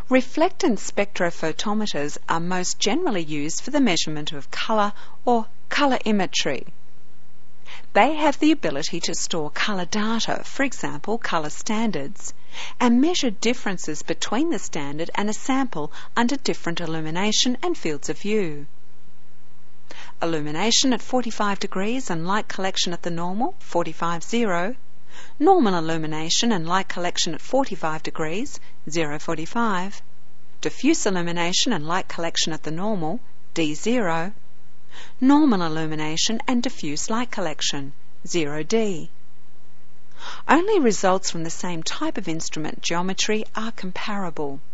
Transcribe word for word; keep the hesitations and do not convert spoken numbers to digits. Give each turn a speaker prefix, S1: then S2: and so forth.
S1: Reflectance spectrophotometers are most generally used for the measurement of colour or colorimetry. They have the ability to store colour data, for example colour standards, and measure differences between the standard and a sample under different illumination and fields of view. Illumination at forty-five degrees and light collection at the normal, forty-five zero, normal illumination and light collection at forty-five degrees, zero forty-five, diffuse illumination and light collection at the normal, D zero, normal illumination and diffuse light collection, zero D. Only results from the same type of instrument geometry are comparable.